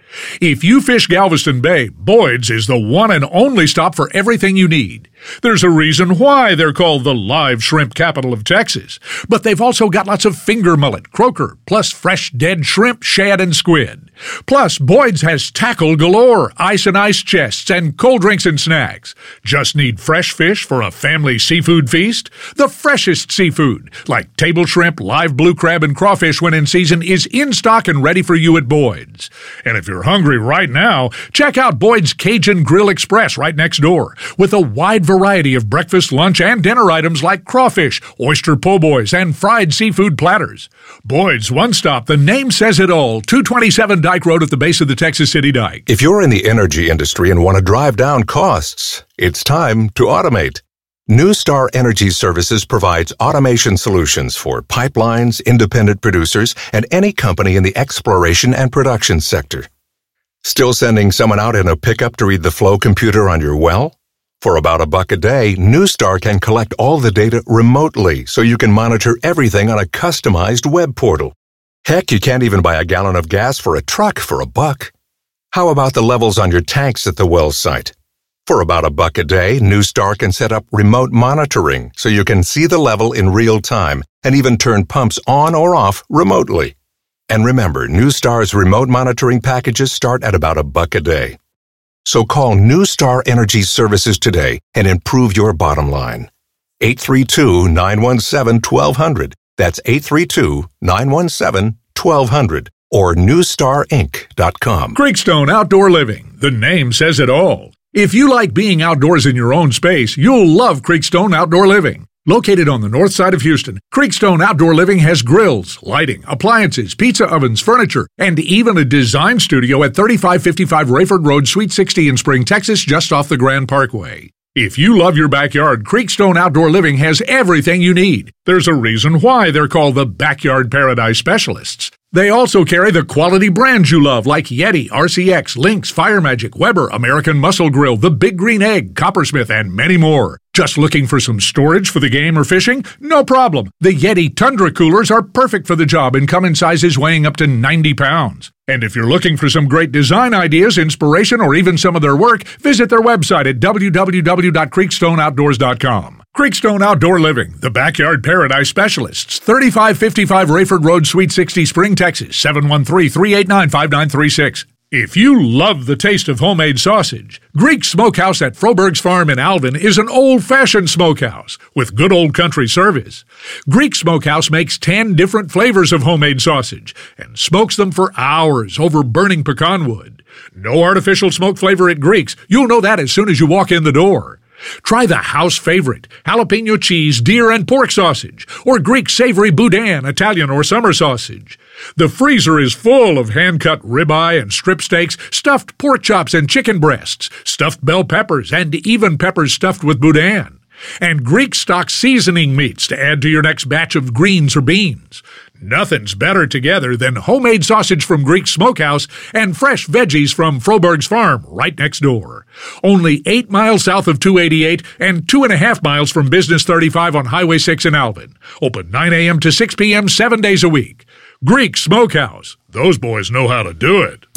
If you fish Galveston Bay, Boyd's is the one and only stop for everything you need. There's a reason why they're called the live shrimp capital of Texas. But they've also got lots of finger mullet, croaker, plus fresh dead shrimp, shad, and squid. Plus, Boyd's has tackle galore, ice and ice chests, and cold drinks and snacks. Just need fresh fish for a family seafood feast? The freshest seafood, like table shrimp, live blue crab, and crawfish when in season, is in stock and ready for you at Boyd's. And if you're hungry right now, check out Boyd's Cajun Grill Express right next door, with a wide variety of breakfast, lunch, and dinner items like crawfish, oyster po' boys, and fried seafood platters. Boyd's One Stop, the name says it all, two twenty-seven Dike Road at the base of the Texas City Dike. If you're in the energy industry and want to drive down costs, it's time to automate. NewStar Energy Services provides automation solutions for pipelines, independent producers, and any company in the exploration and production sector. Still sending someone out in a pickup to read the flow computer on your well? For about a buck a day, NewStar can collect all the data remotely so you can monitor everything on a customized web portal. Heck, you can't even buy a gallon of gas for a truck for a buck. How about the levels on your tanks at the well site? For about a buck a day, NewStar can set up remote monitoring so you can see the level in real time and even turn pumps on or off remotely. And remember, NewStar's remote monitoring packages start at about a buck a day. So call NewStar Energy Services today and improve your bottom line. eight three two, nine one seven, one two zero zero. That's eight three two, nine one seven, one two zero zero or new star inc dot com. Creekstone Outdoor Living. The name says it all. If you like being outdoors in your own space, you'll love Creekstone Outdoor Living. Located on the north side of Houston, Creekstone Outdoor Living has grills, lighting, appliances, pizza ovens, furniture, and even a design studio at thirty-five fifty-five Rayford Road, Suite sixty in Spring, Texas, just off the Grand Parkway. If you love your backyard, Creekstone Outdoor Living has everything you need. There's a reason why they're called the Backyard Paradise Specialists. They also carry the quality brands you love like Yeti, R C X, Lynx, Fire Magic, Weber, American Muscle Grill, The Big Green Egg, Coppersmith, and many more. Just looking for some storage for the game or fishing? No problem. The Yeti Tundra coolers are perfect for the job and come in sizes weighing up to ninety pounds. And if you're looking for some great design ideas, inspiration, or even some of their work, visit their website at w w w dot creekstone outdoors dot com. Creekstone Outdoor Living, the Backyard Paradise Specialists, thirty-five fifty-five Rayford Road, Suite sixty, Spring, Texas, seven one three, three eight nine, five nine three six. If you love the taste of homemade sausage, Greek's Smokehouse at Froberg's Farm in Alvin is an old-fashioned smokehouse with good old country service. Greek's Smokehouse makes ten different flavors of homemade sausage and smokes them for hours over burning pecan wood. No artificial smoke flavor at Greek's. You'll know that as soon as you walk in the door. Try the house favorite, jalapeno cheese, deer, and pork sausage, or Greek savory boudin, Italian or summer sausage. The freezer is full of hand-cut ribeye and strip steaks, stuffed pork chops and chicken breasts, stuffed bell peppers, and even peppers stuffed with boudin. And Greek stock seasoning meats to add to your next batch of greens or beans. Nothing's better together than homemade sausage from Greek's Smokehouse and fresh veggies from Froberg's Farm right next door. Only eight miles south of two eighty-eight and two and a half miles from Business thirty-five on Highway six in Alvin. Open nine a.m. to six p.m. seven days a week. Greek's Smokehouse. Those boys know how to do it.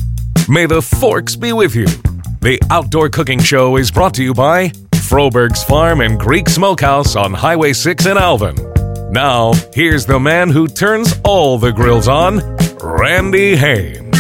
May the forks be with you. The Outdoor Cooking Show is brought to you by Froberg's Farm and Greek Smokehouse on Highway six in Alvin. Now, here's the man who turns all the grills on, Randy Haynes.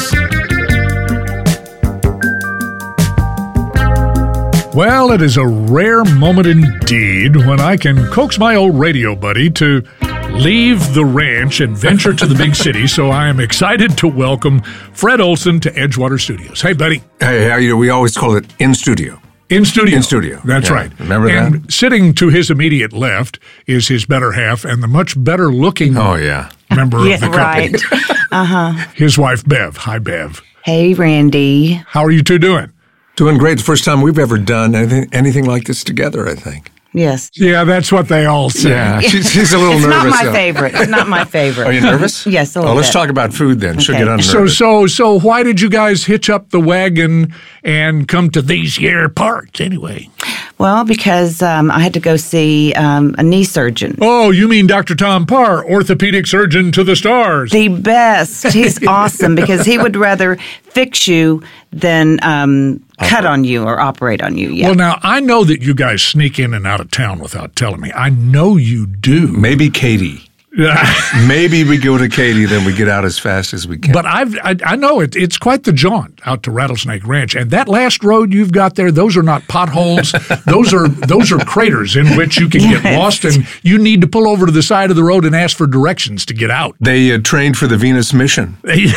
Well, it is a rare moment indeed when I can coax my old radio buddy to leave the ranch and venture to the big city, so I am excited to welcome Fred Olson to Edgewater Studios. Hey, buddy. Hey, how you? We always call it in studio. In studio. In studio. That's yeah. right. Remember and that? And sitting to his immediate left is his better half and the much better looking oh, yeah. member yeah, of the couple. right. Uh-huh. His wife, Bev. Hi, Bev. Hey, Randy. How are you two doing? Doing great. The first time we've ever done anything, anything like this together, I think. Yes. Yeah, that's what they all say. Yeah, she's, she's a little it's nervous. It's not my though. favorite. It's not my favorite. Are you nervous? Yes, a little Oh, let's bit. talk about food then. She'll Okay. get unnervous. So, so, so why did you guys hitch up the wagon and come to these here parts anyway? Well, because um, I had to go see um, a knee surgeon. Oh, you mean Doctor Tom Parr, orthopedic surgeon to the stars. The best. He's awesome because he would rather fix you than um, cut on you or operate on you. Yeah. Well, now, I know that you guys sneak in and out of town without telling me. I know you do. Maybe Katie. Maybe we go to Katie, then we get out as fast as we can. But I've, I, I know it, it's quite the jaunt out to Rattlesnake Ranch. And that last road you've got there, those are not potholes. those are those are craters in which you can Yes. get lost, and you need to pull over to the side of the road and ask for directions to get out. They uh, trained for the Venus mission.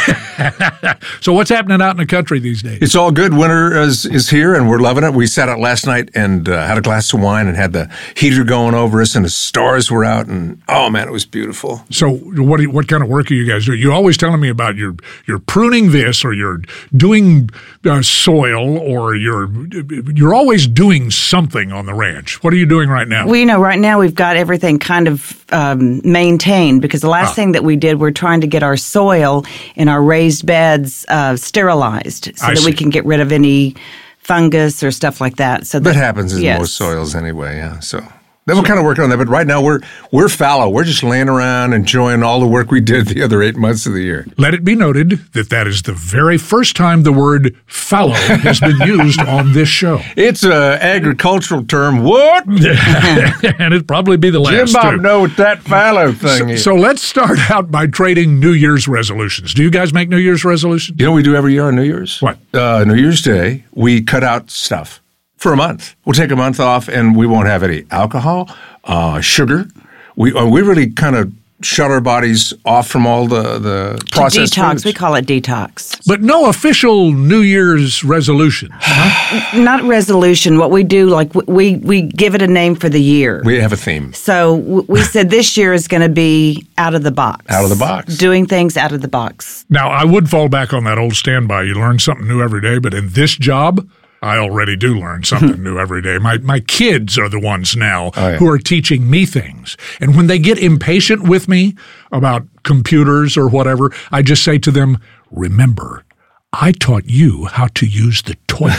So what's happening out in the country these days? It's all good. Winter is, is here, and we're loving it. We sat out last night and uh, had a glass of wine and had the heater going over us, and the stars were out, and oh, man, it was beautiful. So what do you, what kind of work are you guys doing? You're always telling me about you're, you're pruning this, or you're doing uh, soil, or you're you're always doing something on the ranch. What are you doing right now? Well, you know, right now we've got everything kind of um, maintained because the last Ah. thing that we did, we're trying to get our soil in our raised beds uh, sterilized so I that we see. can get rid of any fungus or stuff like that. So That happens in yes. most soils anyway, yeah. So then we're kind of working on that. But right now we're we're fallow. We're just laying around enjoying all the work we did the other eight months of the year. Let it be noted that that is the very first time the word fallow has been used on this show. It's a agricultural term. What? And it'd probably be the Jim last, Bob too. know what that fallow thing is. So let's start out by trading New Year's resolutions. Do you guys make New Year's resolutions? You know what we do every year on New Year's? What? Uh, New Year's Day, we cut out stuff for a month. We'll take a month off, and we won't have any alcohol, uh, sugar. We uh, we really kind of shut our bodies off from all the, the To processed detox. foods. We call it detox. But no official New Year's resolution. Not resolution. What we do, like w- we we give it a name for the year. We have a theme. So w- we said this year is going to be out of the box. Out of the box. Doing things out of the box. Now, I would fall back on that old standby. You learn something new every day, but in this job, I already do learn something new every day. My my kids are the ones now Oh, yeah. who are teaching me things. And when they get impatient with me about computers or whatever, I just say to them, remember, I taught you how to use the toilet.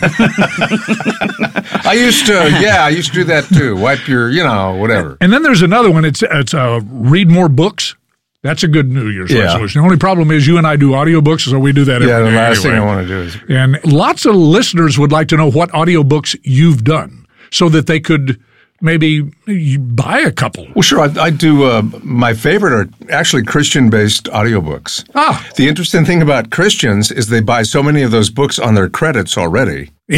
I used to, yeah, I used to do that too. Wipe your, you know, whatever. And then there's another one. It's it's uh, read more books. That's a good New Year's Yeah. resolution. The only problem is you and I do audiobooks, so we do that every Yeah, the day last thing anyway. I want to do is And lots of listeners would like to know what audiobooks you've done so that they could maybe you buy a couple. Well, sure. I, I do. Uh, my favorite are actually Christian-based audiobooks. Ah. The interesting thing about Christians is they buy so many of those books on their credits already. You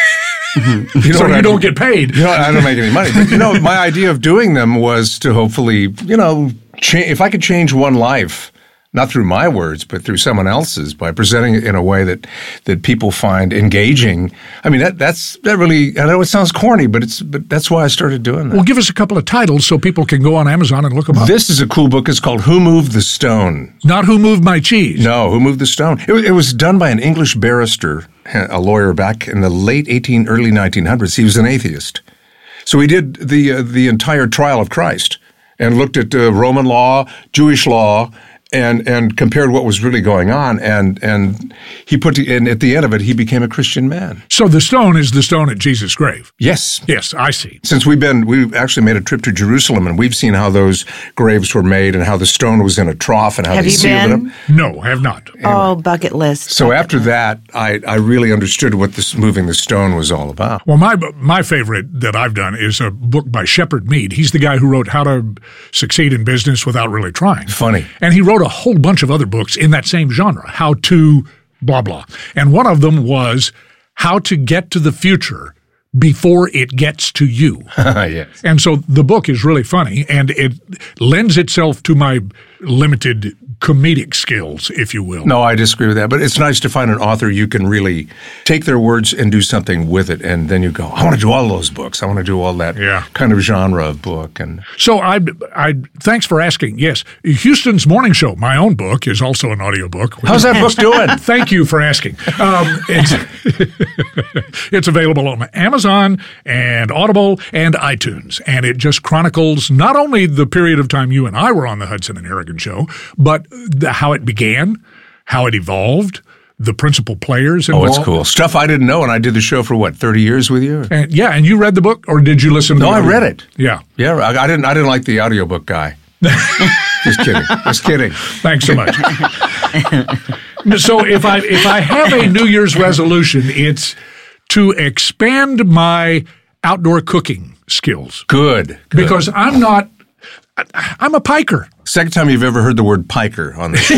know So what you I don't mean? get paid. You know, I don't make any money. But, you know, my idea of doing them was to hopefully, you know, cha- if I could change one life, not through my words, but through someone else's, by presenting it in a way that, that people find engaging. I mean, that that's that really. I know it sounds corny, but it's but that's why I started doing that. Well, give us a couple of titles so people can go on Amazon and look them up. This is a cool book. It's called Who Moved the Stone? Not Who Moved My Cheese. No, Who Moved the Stone? It, was- it was done by an English barrister, a lawyer back in the late eighteen, early nineteen hundreds. He was an atheist. So he did the uh, the entire trial of Christ and looked at uh, Roman law, Jewish law, and and compared what was really going on. And and he put the, and at the end of it, he became a Christian man. So the stone is the stone at Jesus' grave. Yes. Yes, I see. Since we've been, we've actually made a trip to Jerusalem, and we've seen how those graves were made and how the stone was in a trough and how Have they you sealed been? it up. No, have not. Oh, bucket list. So bucket after list. that, I, I really understood what this moving the stone was all about. Well, my my favorite that I've done is a book by Shepard Mead. He's the guy who wrote How to Succeed in Business Without Really Trying. Funny. And he wrote a whole bunch of other books in that same genre, How to blah, blah. And one of them was How to Get to the Future Before It Gets to You. Yes. And so the book is really funny, and it lends itself to my limited comedic skills, if you will. No, I disagree with that. But it's nice to find an author you can really take their words and do something with it. And then you go, I want to do all those books. I want to do all that Yeah. kind of genre of book. And So I, I, thanks for asking. Yes, Houston's Morning Show, my own book, is also an audiobook. how's that book doing? Thank you for asking. Um, it's, it's available on Amazon and Audible and iTunes. And it just chronicles not only the period of time you and I were on the Hudson and Harrigan show, but the, how it began, how it evolved, the principal players Oh, involved. it's cool. Stuff I didn't know, and I did the show for, what, thirty years with you? And, yeah, and you read the book, or did you listen to No, the I audio? read it. Yeah. Yeah, I, I didn't I didn't like the audiobook guy. Just kidding. Just kidding. Thanks so much. So if I if I have a New Year's resolution, it's to expand my outdoor cooking skills. Good. good. Because I'm not I'm a piker. Second time you've ever heard the word piker on this show.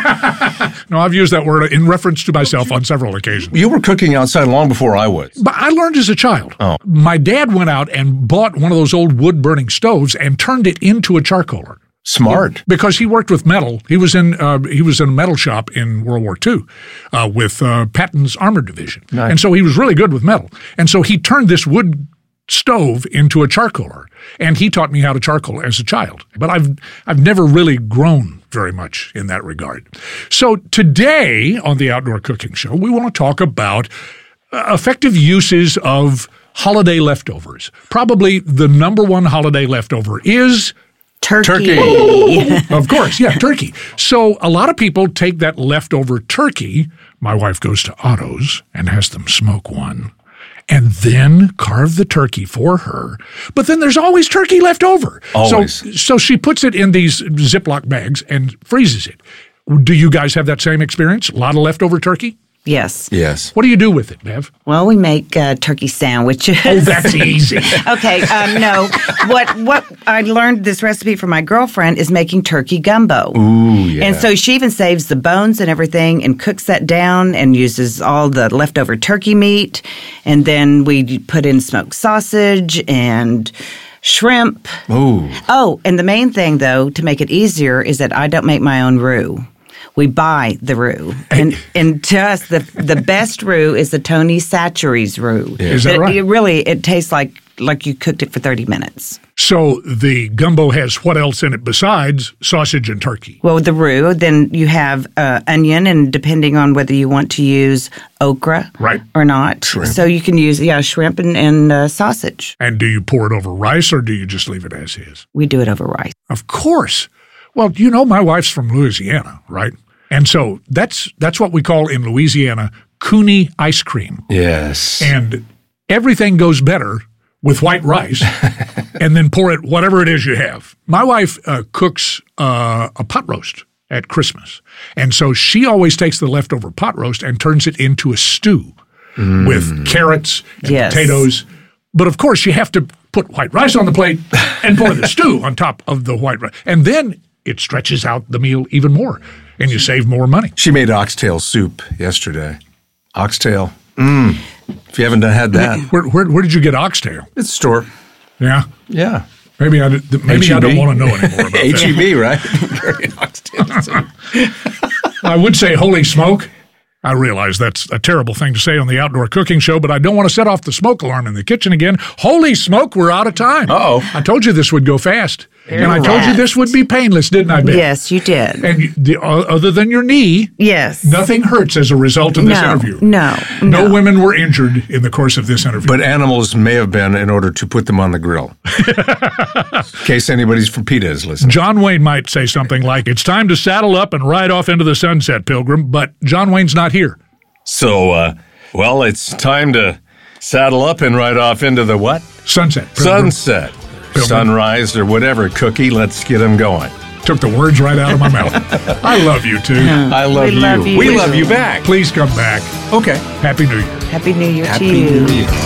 No, I've used that word in reference to myself on several occasions. You were cooking outside long before I was. But I learned as a child. Oh. My dad went out and bought one of those old wood-burning stoves and turned it into a charcoaler. Smart. Because he worked with metal. He was in uh, he was in a metal shop in World War Two uh, with uh, Patton's Armored Division. Nice. And so he was really good with metal. And so he turned this wood stove into a charcoaler. And he taught me how to charcoal as a child. But I've I've never really grown very much in that regard. So today on the Outdoor Cooking Show, we want to talk about uh, effective uses of holiday leftovers. Probably the number one holiday leftover is Turkey. Turkey. of course, yeah, turkey. So a lot of people take that leftover turkey. My wife goes to Otto's and has them smoke one and then carve the turkey for her. But then there's always turkey left over. Always. So, so she puts it in these Ziploc bags and freezes it. Do you guys have that same experience? A lot of leftover turkey? Yes. Yes. What do you do with it, Bev? Well, we make uh, turkey sandwiches. Oh, that's easy. Okay, um, no. What what I learned this recipe from my girlfriend is making turkey gumbo. Ooh, yeah. And so she even saves the bones and everything and cooks that down and uses all the leftover turkey meat. And then we put in smoked sausage and shrimp. Ooh. Oh, and the main thing, though, to make it easier is that I don't make my own roux. We buy the roux. And and to us, the the best roux is the Tony Chachere's roux. Is that it, right? It really, it tastes like like you cooked it for thirty minutes. So the gumbo has what else in it besides sausage and turkey? Well, with the roux, then you have uh, onion, and depending on whether you want to use okra Right. or not. Shrimp. So you can use, yeah, shrimp and, and uh, sausage. And do you pour it over rice or do you just leave it as is? We do it over rice. Of course. Well, you know, my wife's from Louisiana, right? And so that's that's what we call in Louisiana Cooney ice cream. Yes. And everything goes better with white rice and then pour it whatever it is you have. My wife uh, cooks uh, a pot roast at Christmas. And so she always takes the leftover pot roast and turns it into a stew Mm. with carrots and Yes. potatoes. But of course, you have to put white rice on the plate and pour the stew on top of the white rice. And then it stretches out the meal even more and you save more money. She made oxtail soup yesterday. Oxtail. Mmm. If you haven't had that, Where, where, where did you get oxtail? it's store. Yeah. Yeah. Maybe I, did- maybe I don't H E B? want to know anymore about H that. E B, right? Very oxtail soup. I would say holy smoke. I realize that's a terrible thing to say on the Outdoor Cooking Show, but I don't want to set off the smoke alarm in the kitchen again. Holy smoke, we're out of time. Uh-oh. I told you this would go fast. And I told you this would be painless, didn't I, Ben? Yes, you did. And you- the, uh, other than your knee, Yes. nothing hurts as a result of this No, interview. no, No no. women were injured in the course of this interview. But animals may have been in order to put them on the grill. In case anybody's from PETA is listening. John Wayne might say something like, it's time to saddle up and ride off into the sunset, Pilgrim, but John Wayne's not here. So, uh, well, it's time to saddle up and ride off into the what? Sunset. Pilgrim. Sunset. Pilgrim. Sunrise or whatever. Cookie, let's get them going. Took the words right out of my mouth. I love you, too. I love We you. love you. We Please. love you back. Please come back. Okay. Happy New Year. Happy New Year to Happy you. New Year.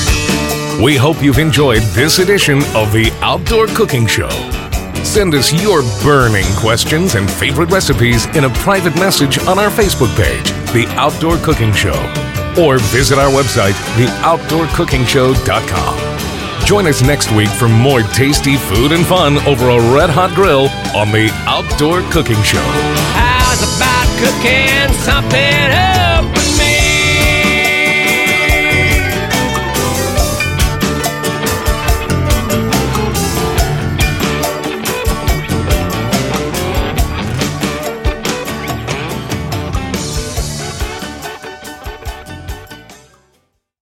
We hope you've enjoyed this edition of the Outdoor Cooking Show. Send us your burning questions and favorite recipes in a private message on our Facebook page, The Outdoor Cooking Show, or visit our website, the outdoor cooking show dot com. Join us next week for more tasty food and fun over a red-hot grill on The Outdoor Cooking Show. How's about cooking something up?